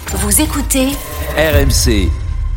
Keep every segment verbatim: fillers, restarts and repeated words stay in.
Vous écoutez R M C.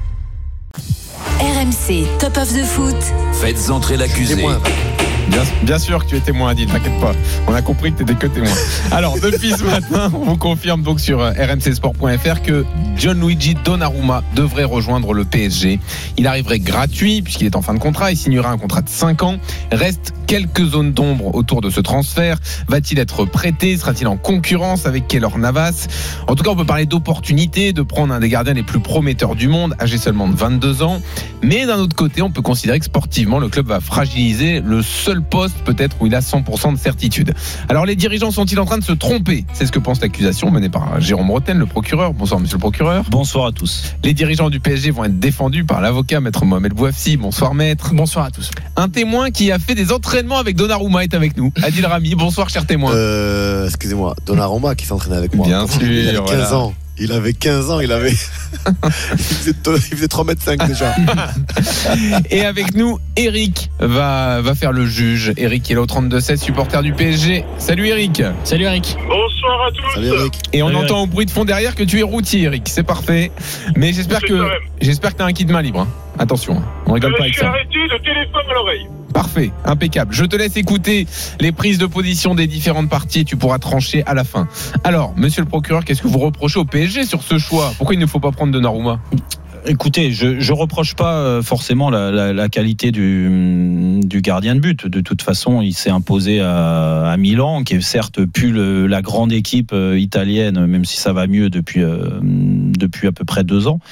R M C, Top of the Foot. Faites entrer l'accusé. Bien, bien sûr que tu es témoin, Adil, t'inquiète pas. On a compris que tu étais que témoin. Alors, depuis ce matin, on vous confirme donc sur r m c sport point f r que Gianluigi Donnarumma devrait rejoindre le P S G. Il arriverait gratuit puisqu'il est en fin de contrat. Il signera un contrat de cinq ans. Reste quelques zones d'ombre autour de ce transfert. Va-t-il être prêté ? Sera-t-il en concurrence avec Keylor Navas ? En tout cas, on peut parler d'opportunité de prendre un des gardiens les plus prometteurs du monde, âgé seulement de vingt-deux ans. Mais d'un autre côté, on peut considérer que sportivement, le club va fragiliser le seul poste peut-être où il a cent pour cent de certitude. Alors les dirigeants sont-ils en train de se tromper ? C'est ce que pense l'accusation menée par Jérôme Rotten, le procureur. Bonsoir monsieur le procureur. Bonsoir à tous. Les dirigeants du P S G vont être défendus par l'avocat maître Mohamed Bouafsi. Bonsoir maître. Bonsoir à tous. Un témoin qui a fait des entraînements avec Donnarumma est avec nous. Adil Rami, bonsoir cher témoin. Euh, excusez-moi, Donnarumma qui s'entraînait avec moi. Bien sûr. Il avait quinze voilà. ans. Il avait quinze ans, il avait. il, faisait il faisait trois mètres cinq déjà. Et avec nous, Eric va, va faire le juge. Eric qui est là au trente-deux seize, supporter du P S G. Salut Eric. Salut Eric. Bonsoir à tous. Salut Eric. Et on Salut entend Eric. au bruit de fond derrière que tu es routier, Eric. C'est parfait. Mais j'espère C'est que quand même. j'espère que t'as un kit main libre. Hein. Attention, on rigole Euh, pas je avec suis ça. arrêté de téléphone à l'oreille. Parfait, impeccable. Je te laisse écouter les prises de position des différentes parties et tu pourras trancher à la fin. Alors, monsieur le procureur, qu'est-ce que vous reprochez au P S G sur ce choix ? Pourquoi il ne faut pas prendre Donnarumma ? Écoutez, je je reproche pas forcément la, la, la qualité du, du gardien de but. De toute façon, il s'est imposé à, à Milan, qui est certes plus le, la grande équipe italienne, même si ça va mieux depuis, euh, depuis à peu près deux ans.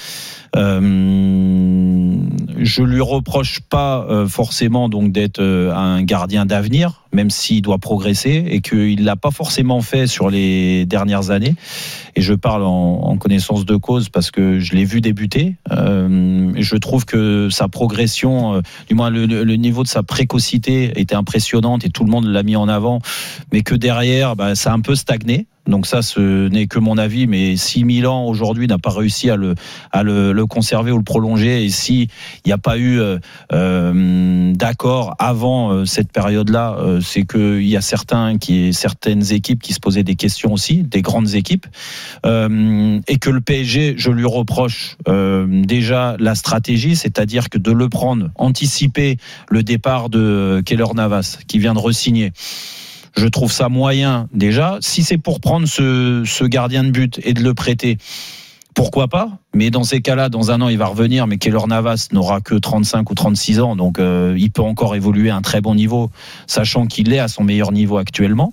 Euh, je lui reproche pas euh, forcément donc d'être euh, un gardien d'avenir, même s'il doit progresser et qu'il l'a pas forcément fait sur les dernières années. Et je parle en, en connaissance de cause parce que je l'ai vu débuter. Euh, je trouve que sa progression, euh, du moins le, le niveau de sa précocité était impressionnante et tout le monde l'a mis en avant, mais que derrière, bah, ça a un peu stagné. Donc ça, ce n'est que mon avis, mais si Milan aujourd'hui n'a pas réussi à le, à le, le conserver ou le prolonger, et si il n'y a pas eu euh, euh, d'accord avant euh, cette période-là, euh, c'est qu'il y a certains qui, certaines équipes qui se posaient des questions aussi, des grandes équipes, euh, et que le P S G, je lui reproche euh, déjà la stratégie, c'est-à-dire que de le prendre, anticiper le départ de Keylor Navas, qui vient de re-signer. Je trouve ça moyen déjà. Si c'est pour prendre ce, ce gardien de but et de le prêter, pourquoi pas ? Mais dans ces cas-là, dans un an, il va revenir. Mais Keylor Navas n'aura que trente-cinq ou trente-six ans. Donc, euh, il peut encore évoluer à un très bon niveau, sachant qu'il est à son meilleur niveau actuellement.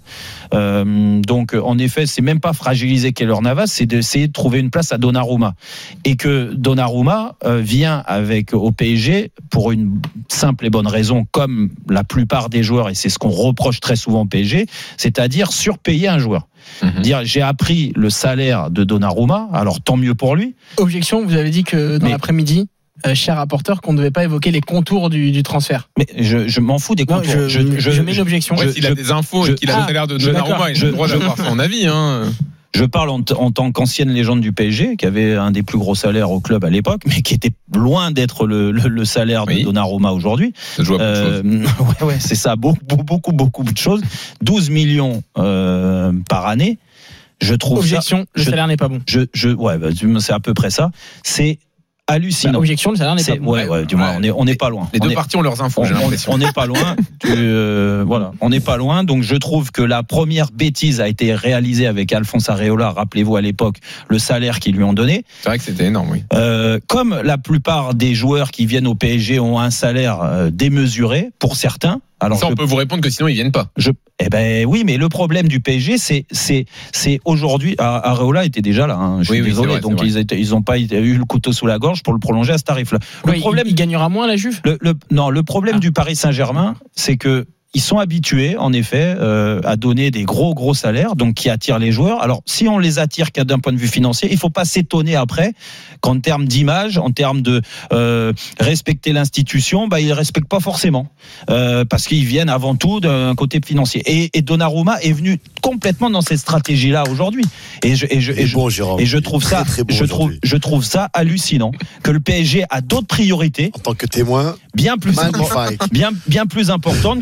Euh, donc, en effet, c'est même pas fragiliser Keylor Navas, c'est d'essayer de trouver une place à Donnarumma. Et que Donnarumma euh, vient avec au P S G pour une simple et bonne raison, comme la plupart des joueurs, et c'est ce qu'on reproche très souvent au P S G, c'est-à-dire surpayer un joueur. Mmh. Dire j'ai appris le salaire de Donnarumma, alors tant mieux pour lui. Objection, vous avez dit que dans Mais... l'après-midi, euh, cher rapporteur, qu'on ne devait pas évoquer les contours du, du transfert. Mais je, je m'en fous des Non, contours. je, je, je, je mets une objection. Ouais, s'il a des infos je, et qu'il a ah, le salaire de je, Donnarumma, il a le droit d'avoir son avis. Hein. Je parle en, t- en tant qu'ancienne légende du P S G, qui avait un des plus gros salaires au club à l'époque, mais qui était loin d'être le, le, le salaire de oui. Donnarumma aujourd'hui. Ça joue à beaucoup euh, de choses. Ouais, ouais, c'est ça, beaucoup, beaucoup, beaucoup de choses. douze millions euh, par année. Je trouve Objection, ça, le je, salaire n'est pas bon. Je, je, ouais, bah, c'est à peu près ça. C'est hallucinant. Bah, objection, le salaire n'est c'est, pas bon. Ouais, ouais, du moins, on est, on n'est pas loin. Les on deux est, parties ont leurs infos, on, j'ai l'impression. On n'est pas loin. Tu, euh, voilà, on n'est pas loin. Donc, je trouve que la première bêtise a été réalisée avec Alphonse Areola. Rappelez-vous à l'époque le salaire qu'ils lui ont donné. C'est vrai que c'était énorme, oui. Euh, comme la plupart des joueurs qui viennent au P S G ont un salaire euh, démesuré pour certains. Alors ça, on je, peut vous répondre que sinon ils viennent pas. Je, eh ben oui, mais le problème du P S G, c'est c'est c'est aujourd'hui. Areola était déjà là. Hein, je suis oui, désolé. Oui, vrai, donc ils étaient, ils ont pas eu le couteau sous la gorge pour le prolonger à ce tarif-là. Le ouais, problème, il, il gagnera moins la Juve. Le, le, non, le problème ah. du Paris Saint-Germain, c'est que ils sont habitués, en effet, euh, à donner des gros, gros salaires, donc qui attirent les joueurs. Alors, si on les attire qu'à d'un point de vue financier, il ne faut pas s'étonner après qu'en termes d'image, en termes de euh, respecter l'institution, bah, ils ne respectent pas forcément. Euh, parce qu'ils viennent avant tout d'un côté financier. Et, et Donnarumma est venu complètement dans cette stratégie-là aujourd'hui. Et je, et je, et je, bon, Jérôme. Et je trouve très, ça, très bon je trouve, je trouve ça hallucinant que le P S G a d'autres priorités. En tant que témoin, bien plus, impor- bien, bien plus importantes que de prendre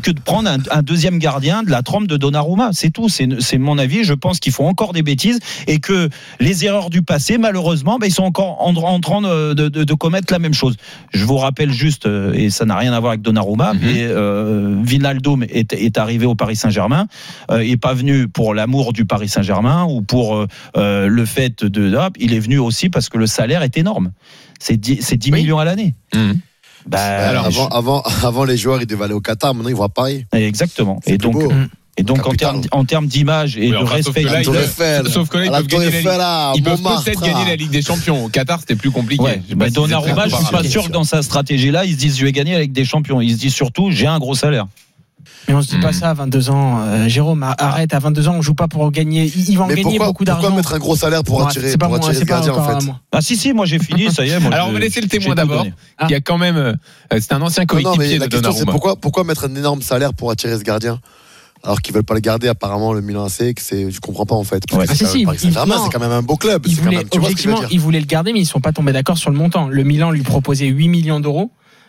prendre un, un deuxième gardien de la trempe de Donnarumma. C'est tout. C'est, c'est mon avis. Je pense qu'ils font encore des bêtises et que les erreurs du passé, malheureusement, ben, ils sont encore en, en train de, de, de commettre la même chose. Je vous rappelle juste, et ça n'a rien à voir avec Donnarumma, mm-hmm. mais euh, Wijnaldum est, est arrivé au Paris Saint-Germain. Euh, il n'est pas venu pour l'amour du Paris Saint-Germain ou pour euh, le fait de. Hop, il est venu aussi parce que le salaire est énorme. C'est dix, c'est dix oui. millions à l'année. Mmh. Bah, alors, avant, je... avant, avant, les joueurs, ils devaient aller au Qatar. Maintenant, ils voient Paris. Exactement. C'est et donc, beau. Et donc, en termes, en termes d'image et oui, de enfin, respect. Sauf que là, ils, sauf que là, ils peuvent, gagner la, ils peuvent peut-être gagner la Ligue des Champions. Au Qatar, c'était plus compliqué. Ouais, mais si Donnarumma, je suis pas sûr que dans sa stratégie-là, ils se disent, je vais gagner la Ligue des Champions. Ils se disent surtout, j'ai un gros salaire. Mais on se dit mmh. pas ça à vingt-deux ans, euh, Jérôme. Arrête, à vingt-deux ans, on joue pas pour gagner. Ils vont mais gagner pourquoi, beaucoup d'argent. Pourquoi mettre un gros salaire pour ouais, attirer, pour attirer le gardien en fait? Ah si si, moi j'ai fini, ça y est. Moi, Alors je, on va laisser le témoin d'abord. Ah. Qui a quand même, euh, c'est un ancien coéquipier de Donnarumma. C'est pourquoi, pourquoi mettre un énorme salaire pour attirer ce gardien? Alors qu'ils veulent pas le garder, apparemment le Milan A C, que c'est, je comprends pas en fait. Ouais. Ah, c'est, si, Paris Saint-Germain, c'est quand même un beau club. Ils voulaient, même, tu objectivement, ils voulaient le garder, mais ils sont pas tombés d'accord sur le montant. Le Milan lui proposait huit millions d'euros.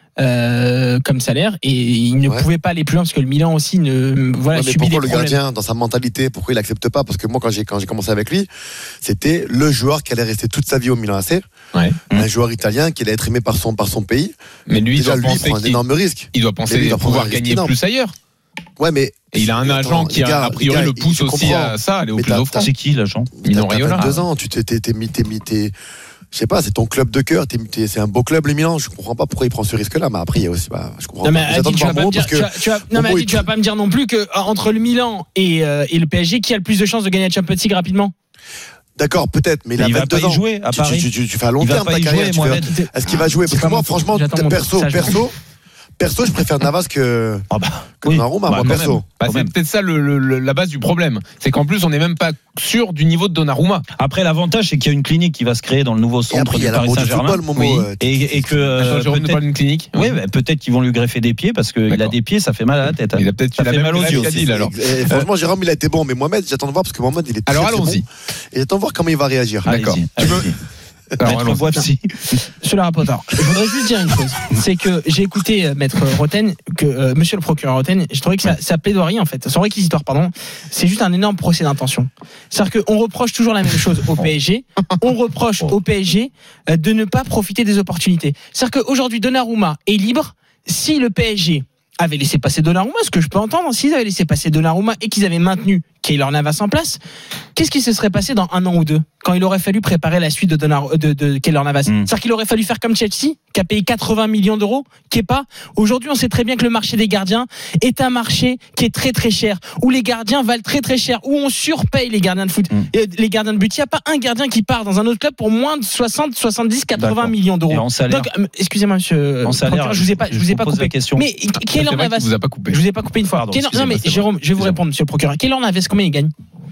Euh, comme salaire et il ne ouais. pouvait pas aller plus loin parce que le Milan aussi ne voilà ouais, mais subit des pourquoi problèmes. Le gardien dans sa mentalité, pourquoi il accepte pas? Parce que moi quand j'ai quand j'ai commencé avec lui, c'était le joueur qui allait rester toute sa vie au Milan A C, ouais. un mmh. joueur italien qui allait être aimé par son par son pays. Mais lui, déjà, il doit lui penser prend un énorme risque. Il doit penser lui, il doit pouvoir gagner plus ailleurs. Ouais, mais et il a un agent attends, qui a, gars, a priori gars, le pousse aussi à ça, aller au plus offrant. C'est qui l'agent? Mino Raiola. Deux ans, tu t'es t'es t'es mis t'es mis t'es je sais pas, c'est ton club de cœur, t'es, t'es, c'est un beau club les Milan. Je comprends pas pourquoi il prend ce risque-là, mais après il y a aussi, bah, je comprends. Non pas. mais Adi, tu vas pas me dire, tu vas, tu vas, non mais Adi, tu vas pas me dire non plus que entre le Milan et, euh, et le P S G, qui a le plus de chances de gagner la Champions League rapidement? D'accord, peut-être, mais il a vingt-deux ans. Il va pas y jouer à Paris. Tu, tu, tu, tu fais à long terme ta carrière. Est-ce qu'il va jouer? Parce que moi, franchement, perso, perso. Perso, je préfère Navas que oh bah, que oui. Donnarumma, bah, moi perso. Bah, c'est peut-être ça le, le, la base du problème. C'est qu'en plus, on n'est même pas sûr du niveau de Donnarumma. Après, l'avantage, c'est qu'il y a une clinique qui va se créer dans le nouveau centre après, du Paris Saint-Germain. Momo, oui. euh, et, et que euh, Jérôme nous parle d'une clinique. Oui, bah, peut-être qu'ils vont lui greffer des pieds parce qu'il a des pieds, ça fait mal à la tête. Il a peut-être ça fait mal aux yeux aussi. Alors, et, franchement, Jérôme, il a été bon, mais Mohamed, j'attends de voir parce que Mohamed, il est très, alors très allons-y. Bon, et j'attends de voir comment il va réagir. D'accord. Tu veux Alors, voici. Monsieur le rapporteur, je voudrais juste dire une chose, c'est que j'ai écouté euh, Maître Roten, que euh, Monsieur le procureur Roten, j'ai trouvé que sa, sa plaidoirie en fait, son réquisitoire pardon, c'est juste un énorme procès d'intention. C'est-à-dire qu'on reproche toujours la même chose au P S G, on reproche au P S G euh, de ne pas profiter des opportunités. C'est-à-dire qu'aujourd'hui Donnarumma est libre. Si le P S G avait laissé passer Donnarumma, ce que je peux entendre, s'ils avaient laissé passer Donnarumma et qu'ils avaient maintenu Keylor Navas en place, qu'est-ce qui se serait passé dans un an ou deux quand il aurait fallu préparer la suite de, Donnar- de, de Keylor Navas? mmh. C'est-à-dire qu'il aurait fallu faire comme Chelsea, qui a payé quatre-vingts millions d'euros, qui est pas. Aujourd'hui, on sait très bien que le marché des gardiens est un marché qui est très très cher, où les gardiens valent très très cher, où on surpaye les gardiens de foot, mmh. et les gardiens de but. Il n'y a pas un gardien qui part dans un autre club pour moins de soixante, soixante-dix, quatre-vingts D'accord. millions d'euros. Et en salaire. Donc, euh, excusez-moi, monsieur. En salaire, je vous ai pas, je vous ai pas coupé. Mais Keylor Navas, vous a pas coupé. Je vous ai pas coupé une fois. Pardon, Keylor, non mais Jérôme, je vais vous répondre, monsieur le procureur. Keylor Navas, combien il gagne?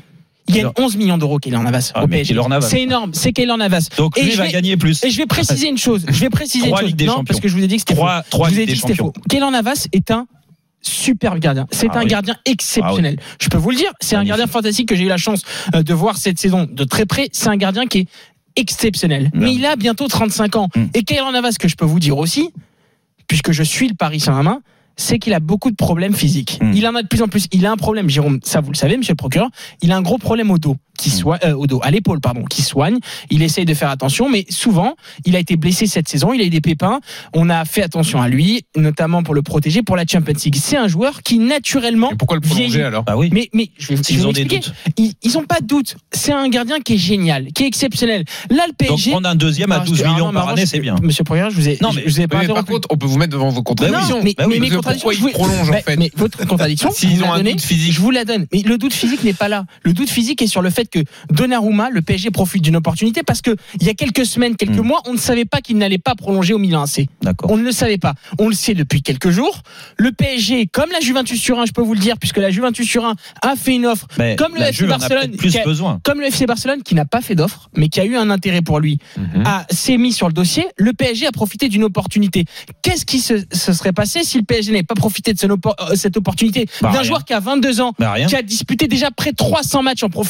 Il gagne onze millions d'euros, Keylor Navas, ah, au P S G. Navas. C'est énorme, c'est Keylor Navas. Donc lui, il va gagner plus. Et je vais préciser une chose. Je vais préciser une chose. Non, parce que je vous ai dit que c'était trois, faux. Trois je vous ai dit que c'était faux. Keylor Navas est un superbe gardien. C'est ah, un oui. gardien exceptionnel. Ah, oui. Je peux vous le dire. C'est Magnifique. Un gardien fantastique que j'ai eu la chance de voir cette saison de très près. C'est un gardien qui est exceptionnel. Non. Mais il a bientôt trente-cinq ans. Hum. Et Keylor Navas, que je peux vous dire aussi, puisque je suis le Paris Saint-Germain, c'est qu'il a beaucoup de problèmes physiques. Mmh. Il en a de plus en plus. Il a un problème, Jérôme, ça vous le savez, monsieur le procureur, il a un gros problème au dos, qui soigne, euh, au dos, à l'épaule, pardon, qui soigne. Il essaye de faire attention, mais souvent, il a été blessé cette saison, il a eu des pépins. On a fait attention à lui, notamment pour le protéger pour la Champions League. C'est un joueur qui, naturellement. Et pourquoi le prolonger vieillit. Alors bah oui. Mais, mais je vais, je vais m'expliquer. Ils, ils ont pas de doute. C'est un gardien qui est génial, qui est exceptionnel. Là, le P S G. Donc, prendre un deuxième à douze millions non, par année, c'est bien. Monsieur le procureur, je vous ai. Non, mais, je vous ai pas mais par contre, on peut vous mettre devant vos contradictions. Non, mais, bah oui, mais mes contradictions. Pourquoi ils prolongent en fait? Mais votre contradiction, s'ils ont un doute physique, je vous la donne. Mais le doute physique n'est pas là. Le doute physique est sur le fait que Donnarumma, le P S G profite d'une opportunité parce que il y a quelques semaines, quelques mmh. mois, on ne savait pas qu'il n'allait pas prolonger au Milan A C. D'accord. On ne le savait pas. On le sait depuis quelques jours. Le P S G, comme la Juventus Turin, je peux vous le dire, puisque la Juventus Turin a fait une offre, mais comme le F C Barcelone, plus a, besoin. comme le F C Barcelone qui n'a pas fait d'offre, mais qui a eu un intérêt pour lui, mmh. a s'est mis sur le dossier. Le P S G a profité d'une opportunité. Qu'est-ce qui se, se serait passé si le P S G n'avait pas profité de cette opportunité bah, d'un rien. joueur qui a vingt-deux ans, bah, qui a disputé déjà près de trois cents matchs en professionnel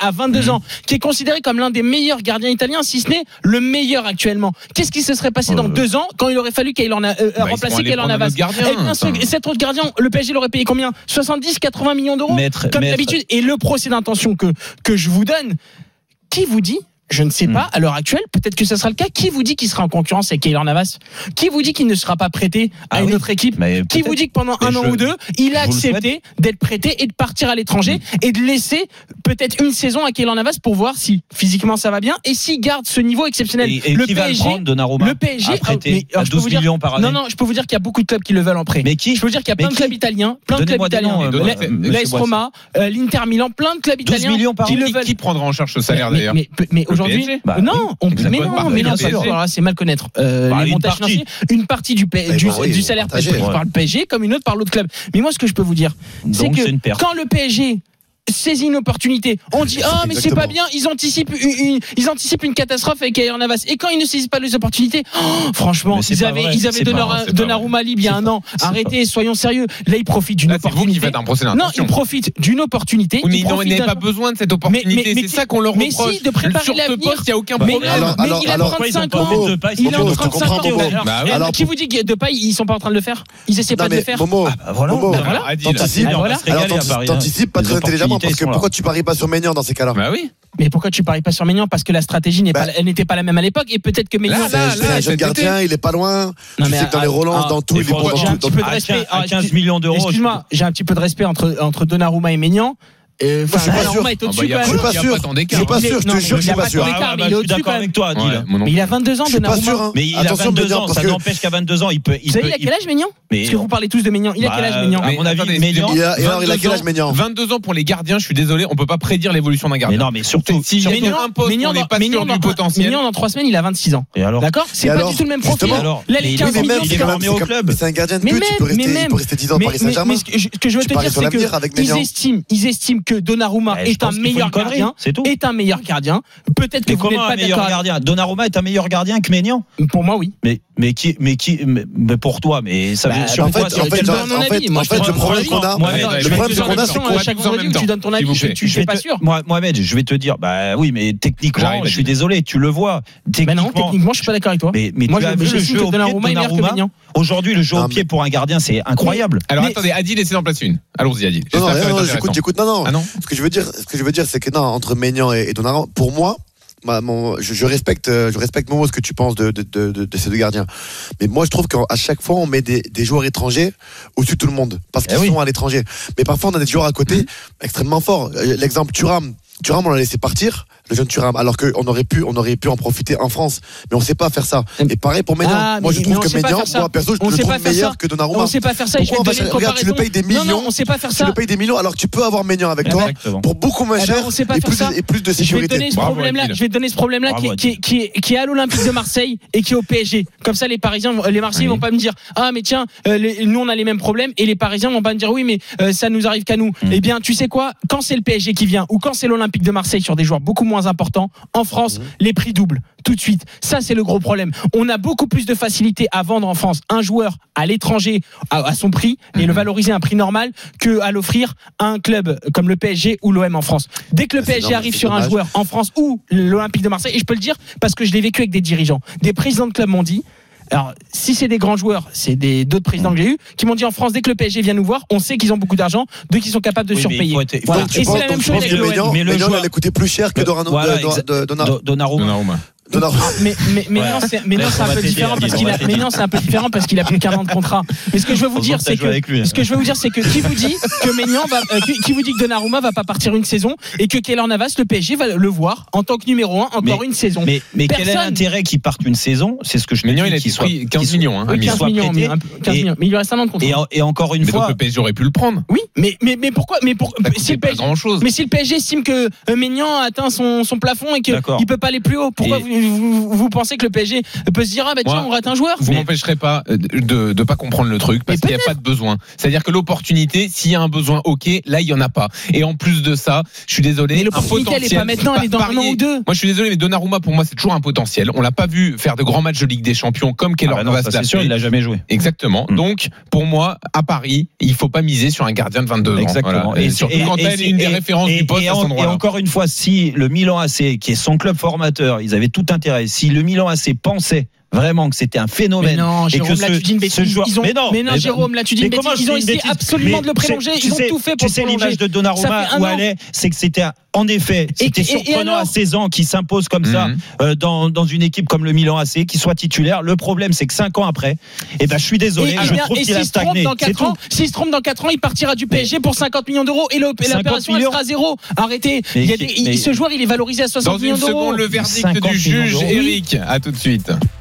à vingt-deux ans, qui est considéré comme l'un des meilleurs gardiens italiens, si ce n'est le meilleur actuellement. Qu'est-ce qui se serait passé euh... dans deux ans quand il aurait fallu qu'il en a euh, bah, remplacé Keylor Navas? Eh bien, ce, cet autre gardien, le P S G l'aurait payé combien? soixante-dix, quatre-vingts millions d'euros, maître, comme maître. d'habitude. Et le procès d'intention que que je vous donne, qui vous dit? Je ne sais pas, à l'heure actuelle, peut-être que ce sera le cas. Qui vous dit qu'il sera en concurrence avec Keylor Navas? Qui vous dit qu'il ne sera pas prêté à ah une oui, autre équipe? Qui vous dit que pendant un je, an ou deux, il a accepté d'être prêté et de partir à l'étranger mmh. et de laisser peut-être une saison à Keylor Navas pour voir si physiquement ça va bien et s'il garde ce niveau exceptionnel? Et, et le qui P S G, va le prendre, Donnarumma, le P S G à prêter à douze millions par année? Non, non, je peux vous dire qu'il y a beaucoup de clubs qui le veulent en prêt. Mais qui? Je peux vous dire qu'il y a plein de clubs italiens, plein de clubs italiens, l'A S Roma, l'Inter Milan, plein de clubs italiens qui le veulent. Qui prendra en charge ce salaire d'ailleurs? Mais aujourd'hui, non. Non, on, mais non, mais non, alors c'est mal connaître euh, bah, les montages financiers. Une partie du, P, du, bah, oui, du salaire pris ouais. par le P S G, comme une autre par l'autre club. Mais moi, ce que je peux vous dire, donc, c'est que c'est quand le P S G saisit une opportunité, on dit ah oh, mais c'est pas bien, ils anticipent une, une ils anticipent une catastrophe avec Keylor Navas, et quand ils ne saisissent pas les opportunités, oh, franchement ils avaient vrai, ils avaient Donnarumma libre il y a un an. Arrêtez, soyons sérieux. Là ils profitent d'une là, opportunité. C'est vous qui faites un procès d'intention. Non, ils profitent d'une opportunité. Oui, mais ils n'avaient pas besoin de cette opportunité. C'est ça qu'on leur reproche. Mais si, de préparer l'avenir. Sur ce poste, il y a aucun problème. Mais il a trente-cinq ans. Il est en trente-cinq ans. Alors qui vous dit que Depay ils sont pas en train de le faire? Ils essaient pas de le faire. Voilà. T'anticipes pas très intelligemment parce que pourquoi tu paries pas sur Maignan dans ces cas-là? Bah oui. Mais pourquoi tu paries pas sur Maignan? Parce que la stratégie n'est bah, pas, elle n'était pas la même à l'époque, et peut-être que Maignan. C'est un jeune gardien, il est pas loin. Non, mais tu sais que dans les relances, dans tout, il est bon dans tout. J'ai un petit peu de respect. quinze millions d'euros. Excuse-moi, j'ai un petit peu de respect entre entre Donnarumma et Maignan. Euh, je suis pas sûr. Est au-dessus, je suis pas sûr. Je suis pas sûr. Je te jure que je suis pas sûr. Mais il est au-dessus quand même. Toi, mais il a vingt-deux ans, Donnarumma. Mais il a vingt-deux ans. Ça n'empêche qu'à vingt-deux ans, il peut. Vous savez, il a quel âge, Maignan? Parce que vous parlez tous de Maignan. Il a quel âge, Maignan? À mon avis, Maignan. Il a quel âge, Maignan? vingt-deux ans pour les gardiens. Je suis désolé, on peut pas prédire l'évolution d'un gardien. Mais non, mais surtout, si Maignan impose, on n'est pas sûr du potentiel. Maignan dans trois semaines, il a vingt-six ans. D'accord? C'est pas du tout le même profil. Là, les quinze millions, il est formé au club. C'est un gardien de but. Il peut rester dix ans au Paris Saint-Germain. Ce que je veux te dire, c'est qu'ils estiment que Donnarumma est un meilleur gardien, est un meilleur gardien. Peut-être que vous n'êtes pas d'accord. Gardien Donnarumma est un meilleur gardien que Maignan? Pour moi, oui. Mais mais qui mais qui mais pour toi, mais ça veut sur quoi? En fait, en fait, en fait, le problème qu'on a, le problème qu'on a, c'est quoi? Chaque vendredi, tu donnes ton avis, je suis pas sûr. Moi, Mohamed, je vais te dire, bah oui, mais techniquement, je suis désolé, tu le vois. Mais non, techniquement, je suis pas d'accord avec toi. Mais mais tu as vu le jeu au pied de Donnarumma. Aujourd'hui, le jeu au pied pour un gardien, c'est incroyable. Alors attendez, Adil, laissez en place une. Allons-y, Adil. Non, non, j'écoute, j'écoute. Non, non. Ce que je veux dire, ce que je veux dire, c'est que non, entre Maignan et Donnarumma, pour moi, ma, mon, je, je respecte, je respecte Momo ce que tu penses de, de, de, de, de ces deux gardiens. Mais moi, je trouve qu'à chaque fois, on met des, des joueurs étrangers au-dessus de tout le monde parce qu'ils eh oui. sont à l'étranger. Mais parfois, on a des joueurs à côté mmh. extrêmement forts. L'exemple Thuram. Thuram, on l'a laissé partir, le jeune Thuram, alors qu'on aurait pu, on aurait pu en profiter en France, mais on sait pas faire ça. Et pareil pour Maignan. Ah, moi, je trouve que Maignan, moi perso, je le trouve meilleur ça. que Donnarumma. On sait pas faire ça. Pourquoi on va, regarde, tu le payes des millions. Non, non, on sait pas faire ça. Tu le payes des millions, alors que tu peux avoir Maignan avec toi pour beaucoup moins cher et plus, et plus de sécurité. Je vais te donner ce problème-là. Je vais te donner ce problème-là qui, qui, qui, qui est à l'Olympique de Marseille et qui est au P S G. Comme ça, les Parisiens, les Marseillais vont pas me dire ah mais tiens, nous on a les mêmes problèmes, et les Parisiens vont pas me dire oui mais ça nous arrive qu'à nous. Eh bien, tu sais quoi, quand c'est le P S G qui vient ou quand c'est l'Olympique de Marseille sur des joueurs beaucoup moins importants, en France, mmh. les prix doublent tout de suite. Ça, c'est le gros problème. On a beaucoup plus de facilité à vendre en France un joueur à l'étranger à, à son prix et mmh. le valoriser à un prix normal que à l'offrir à un club comme le P S G ou l'O M en France. Dès que le P S G normal, arrive sur dommage. un joueur en France ou l'Olympique de Marseille, et je peux le dire parce que je l'ai vécu avec des dirigeants, des présidents de clubs m'ont dit. Alors, si c'est des grands joueurs, c'est des d'autres présidents que j'ai eu qui m'ont dit en France, dès que le P S G vient nous voir, on sait qu'ils ont beaucoup d'argent, dès qu'ils sont capables de oui, surpayer. Être, voilà. Et c'est la même chose avec l'O M. Mais le joueur allait coûter plus cher que Donnarumma. Donnarumma. Ah, mais mais mais ouais. non c'est mais non c'est un peu différent parce qu'il a mais non c'est un peu différent parce qu'il a plus qu'un an de contrat. Mais ce que je veux vous dire c'est que ce que je veux vous dire c'est que qui vous dit que Maignan va euh, qui vous dit que Donnarumma va pas partir une saison et que Keylor Navas le P S G va le voir en tant que numéro un encore mais, une saison. Mais mais Personne... quel est l'intérêt qu'il parte une saison? C'est ce que je Maignan il a dit soit quinze millions hein. quinze millions mais il lui reste un an de contrat. Et encore une fois le P S G aurait pu le prendre. Oui, mais mais mais pourquoi mais pour si le P S G mais si le P S G estime que Maignan a atteint son son plafond et qu'il peut pas aller plus haut, pourquoi vous vous, vous pensez que le P S G peut se dire ah bah tiens Moi, on rate un joueur. Vous Mais- m'empêcherez pas de ne pas comprendre le truc parce Mais qu'il n'y a pas de besoin. C'est-à-dire que l'opportunité, s'il y a un besoin, ok, là il y en a pas. Et en plus de ça, je suis désolé. Mais un l'opportunité, elle est potentiel- pas maintenant, elle est dans un an ou deux. Moi je suis désolé, mais Donnarumma pour moi c'est toujours un potentiel. On l'a pas vu faire de grands matchs de Ligue des Champions comme Keylor Ah bah non, Navas ça, l'a c'est sûr, fait. il a jamais joué. Exactement. Mm. Donc pour moi, à Paris, il faut pas miser sur un gardien de vingt-deux ans. Exactement. Voilà. Et, surtout quand elle est une des références et- du poste et à cet en- endroit-là. Et encore une fois, si le Milan A C, qui est son club formateur, ils avaient tout intérêt. Si le Milan A C pensait vraiment que c'était un phénomène Mais non, et Jérôme, que là, ce, tu dis une ce bêtise. joueur, Ils ont- mais non, mais non, mais- Jérôme, là, tu dis une mais comment bêtise. je Ils ont dis une essayé bêtise absolument Mais de le tu sais- prolonger. tu Ils ont sais- tout fait pour Tu le sais prolonger. l'image de Ça Donnarumma fait un où an. elle est, c'est que c'était un- en effet, c'était Et- et- et surprenant alors à seize ans qu'il s'impose comme ça Mhm. euh, dans, dans une équipe comme le Milan A C, qui soit titulaire. Le problème, c'est que cinq ans après, eh ben, je suis désolé, Et, je bien, trouve et qu'il a s'il se trompe stagné. dans C'est quatre ans, tout. s'il se trompe dans quatre ans, il partira du P S G pour cinquante millions d'euros et l'op- et cinquante l'opération elle millions. sera zéro. Arrêtez. Mais Il y a qui- des- il- mais- ce joueur, il est valorisé à Dans soixante une millions d'euros. seconde, le verdict cinquante du millions juge d'euros. Eric. À tout de suite.